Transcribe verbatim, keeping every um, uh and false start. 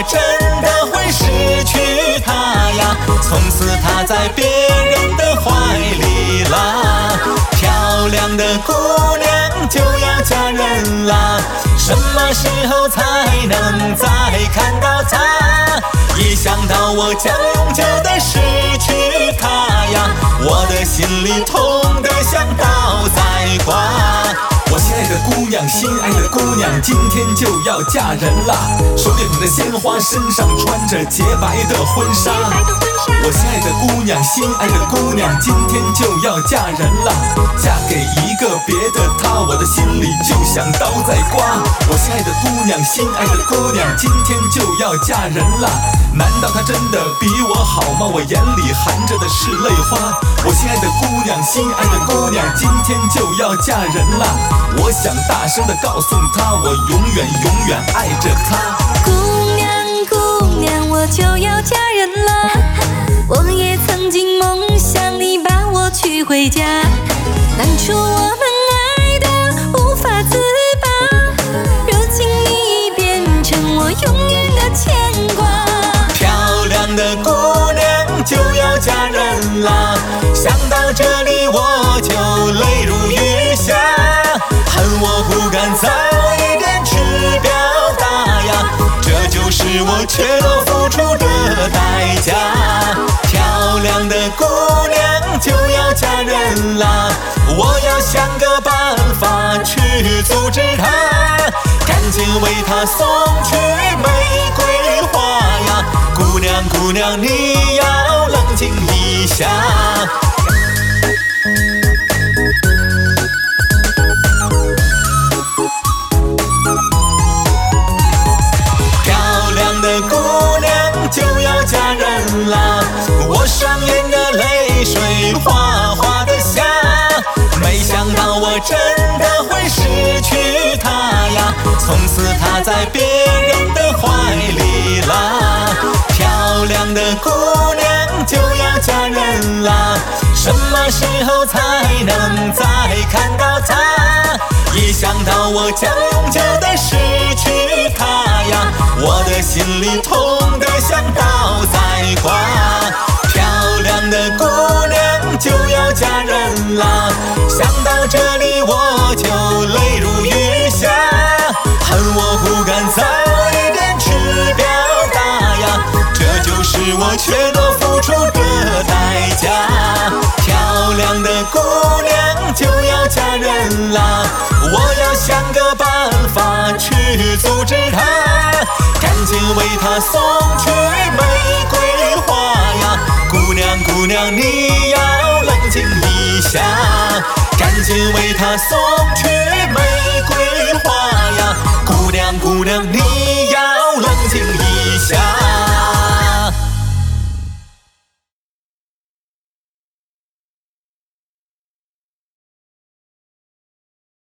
真的会失去她呀，从此她在别人的怀里啦。漂亮的姑娘就要嫁人啦，什么时候才能再看到她？一想到我将永久的失去她呀，我的心里痛得像刀在刮。我亲爱的姑娘，心爱的姑娘，今天就要嫁人啦！手里捧着鲜花，身上穿着洁白的婚纱。我亲爱的姑娘，心爱的姑娘，今天就要嫁人啦！嫁给一个别的他，我的心里就像刀在刮。我亲爱的姑娘，心爱的姑娘，今天就要嫁人啦！难道她真的比我好吗？我眼里含着的是泪花。我亲爱的姑娘，心爱的姑娘，今天就要嫁人啦！我想大声地告诉她，我永远永远爱着她。 姑娘姑娘，我就要嫁人了，我也曾经梦想你把我娶回家。当初我们爱得无法自拔，如今你已变成我永远的牵挂。 漂亮的姑娘就要嫁人啦，想到这里我就泪如雨下，恨我不敢早一点去表达呀，这就是我全都付出的代价。漂亮的姑娘就要嫁人啦，我要想个办法去阻止她，赶紧为她送去玫瑰花呀。姑娘姑娘，你要冷静一下。就要嫁人啦，我双眼的泪水哗哗的下，没想到我真的会失去她呀，从此她在别人的怀里啦。漂亮的姑娘就要嫁人啦，什么时候才能再看到她？一想到我将永久的失去她呀，我的心里痛得像刀在刮。漂亮的姑娘就要嫁人啦，想到这里我就泪如雨下，恨我不敢早一点去表达呀，这就是我全都付出的代价。漂亮的姑娘就要嫁人啦，我要想个办法去阻止她，赶紧为她送去玫瑰花呀。姑娘姑娘，你要冷静一下，赶紧为她送去玫瑰